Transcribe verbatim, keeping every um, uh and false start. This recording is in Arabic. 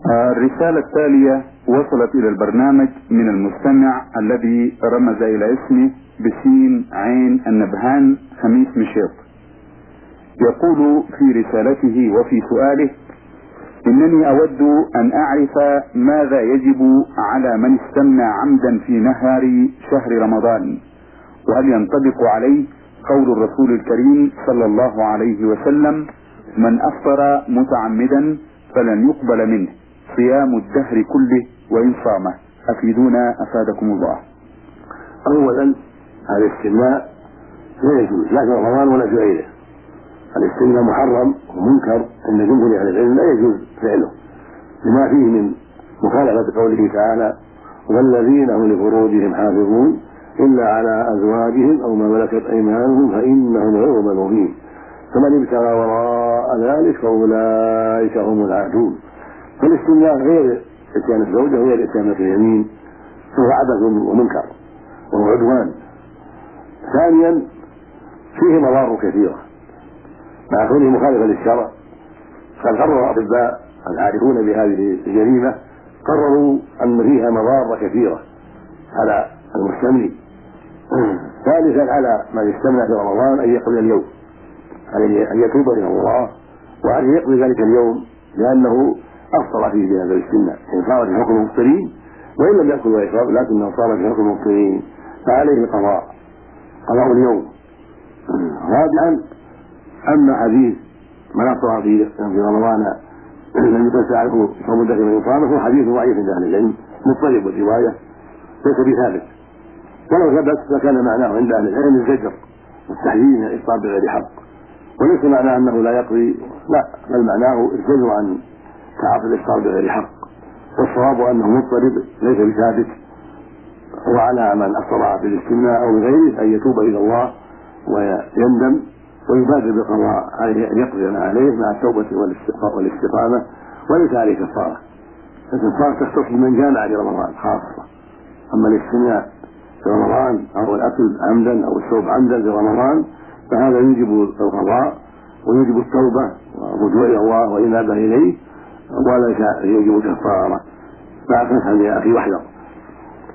الرسالة التالية وصلت إلى البرنامج من المستمع الذي رمز إلى اسمه بسين عين النبهان خميس مشيط. يقول في رسالته وفي سؤاله: إنني أود أن أعرف ماذا يجب على من استمنى عمدا في نهار شهر رمضان، وهل ينطبق عليه قول الرسول الكريم صلى الله عليه وسلم: من أفطر متعمدا فلن يقبل منه صيام الدهر كله وإن صامه. أفيدونا أفادكم الله. أولا هذا الاستمناء لا يجوز لا في رمضان ولا في غيره. الاستمناء محرم ومنكر عند جمهور أهل العلم، لا يجوز فعله لما فيه من مخالفة قوله تعالى: والذين هم لفروجهم حافظون إلا على أزواجهم أو ما ملكت أيمانهم فإنهم غير ملومين فمن ابتغى وراء ذلك فأولئك هم العادون. فالاستمناء غير إتيان الزوجة وغير إتيان اليمين فهو عبث ومنكر وهو عدوان. ثانيا فيه مضار كثيرة مع كونه مخالفا للشرع. قد قرر الأطباء العارفون بهذه الجريمة قرروا أن فيها مضار كثيرة على المستمني. ثالثا على من استمنى في رمضان أن يقضي اليوم، أن يتوب إلى الله وأن يقضي ذلك اليوم لأنه أفطر فيه بهذا الاستمناء. إن صار في حكم المفطرين وإن لم يأكل ويشرب لكنه صار في حكم المفطرين فعليه قضاء قضاء اليوم. رابعا أما حديث من أفطر في رمضان لم يكن عنه صوم الدهر من يصامه هو حديث ضعيف عند أهل العلم مضطرب والرواية ليس بثابت، ولو ثبت فكان معناه عند أهل العلم الزجر والتحذير من الإفطار بغير حق، وليس معناه أنه لا يقضي، لا، بل معناه الزجر عن تعاطي الإفطار بغير حق. والصواب أنه مضطرب ليس بثابت، وعلى من أفطر بالاستمناء أو بغيره أن يتوب إلى الله ويندم ويبادر بالقضاء عليه أن يقضي ما عليه مع التوبة والاستقامة وليس عليه كفارة. الكفارة تختص بمن جامع لرمضان خاصة. أما الاستمناء في رمضان أو الأكل عمدا أو الشرب عمدا في رمضان فهذا يجب القضاء ويجب التوبة والرجوع إلى الله وإنابة إليه وليس يجب كفارة. فأعتقد يا أخي واحذر.